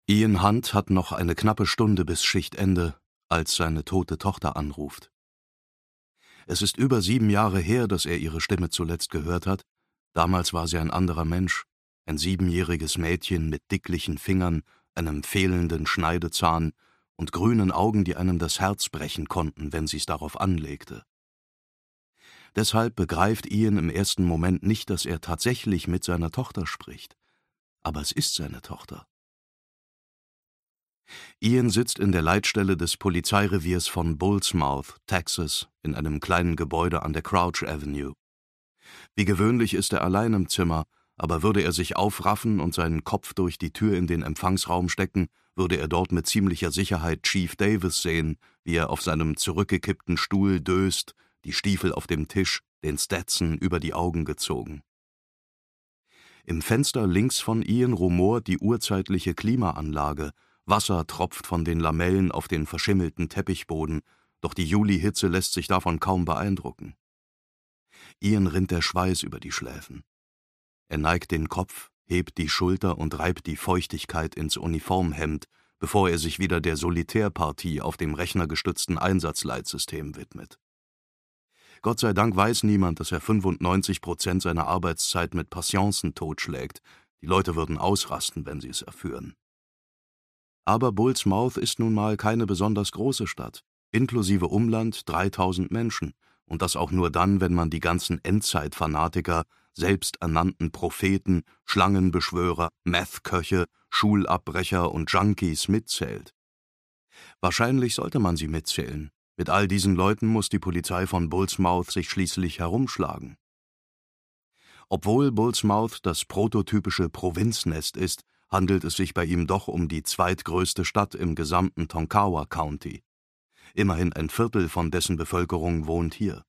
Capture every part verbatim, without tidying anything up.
Ian Hunt hat noch eine knappe Stunde bis Schichtende, als seine tote Tochter anruft. Es ist über sieben Jahre her, dass er ihre Stimme zuletzt gehört hat. Damals war sie ein anderer Mensch, ein siebenjähriges Mädchen mit dicklichen Fingern, einem fehlenden Schneidezahn und grünen Augen, die einem das Herz brechen konnten, wenn sie's darauf anlegte. Deshalb begreift Ian im ersten Moment nicht, dass er tatsächlich mit seiner Tochter spricht. Aber es ist seine Tochter. Ian sitzt in der Leitstelle des Polizeireviers von Bullsmouth, Texas, in einem kleinen Gebäude an der Crouch Avenue. Wie gewöhnlich ist er allein im Zimmer, aber würde er sich aufraffen und seinen Kopf durch die Tür in den Empfangsraum stecken, würde er dort mit ziemlicher Sicherheit Chief Davis sehen, wie er auf seinem zurückgekippten Stuhl döst, die Stiefel auf dem Tisch, den Stetson über die Augen gezogen. Im Fenster links von Ian rumort die urzeitliche Klimaanlage, Wasser tropft von den Lamellen auf den verschimmelten Teppichboden, doch die Julihitze lässt sich davon kaum beeindrucken. Ian rinnt der Schweiß über die Schläfen. Er neigt den Kopf, hebt die Schulter und reibt die Feuchtigkeit ins Uniformhemd, bevor er sich wieder der Solitärpartie auf dem rechnergestützten Einsatzleitsystem widmet. Gott sei Dank weiß niemand, dass er fünfundneunzig Prozent seiner Arbeitszeit mit Patienzen totschlägt. Die Leute würden ausrasten, wenn sie es erführen. Aber Bullsmouth ist nun mal keine besonders große Stadt, inklusive Umland dreitausend Menschen, und das auch nur dann, wenn man die ganzen Endzeitfanatiker, selbsternannten Propheten, Schlangenbeschwörer, Meth-Köche, Schulabbrecher und Junkies mitzählt. Wahrscheinlich sollte man sie mitzählen. Mit all diesen Leuten muss die Polizei von Bullsmouth sich schließlich herumschlagen. Obwohl Bullsmouth das prototypische Provinznest ist, handelt es sich bei ihm doch um die zweitgrößte Stadt im gesamten Tonkawa County. Immerhin ein Viertel von dessen Bevölkerung wohnt hier.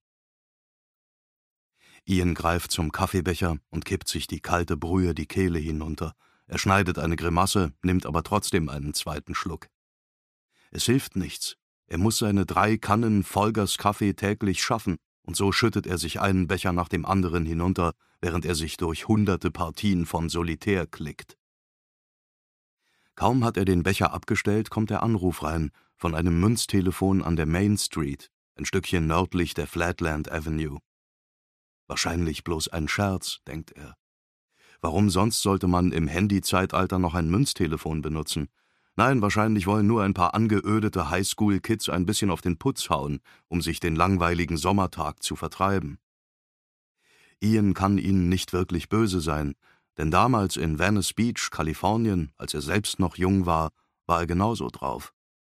Ian greift zum Kaffeebecher und kippt sich die kalte Brühe die Kehle hinunter. Er schneidet eine Grimasse, nimmt aber trotzdem einen zweiten Schluck. Es hilft nichts. Er muss seine drei Kannen Vollgas-Kaffee täglich schaffen, und so schüttet er sich einen Becher nach dem anderen hinunter, während er sich durch hunderte Partien von Solitär klickt. Kaum hat er den Becher abgestellt, kommt der Anruf rein, von einem Münztelefon an der Main Street, ein Stückchen nördlich der Flatland Avenue. Wahrscheinlich bloß ein Scherz, denkt er. Warum sonst sollte man im Handy-Zeitalter noch ein Münztelefon benutzen? Nein, wahrscheinlich wollen nur ein paar angeödete Highschool-Kids ein bisschen auf den Putz hauen, um sich den langweiligen Sommertag zu vertreiben. Ian kann ihnen nicht wirklich böse sein, denn damals in Venice Beach, Kalifornien, als er selbst noch jung war, war er genauso drauf.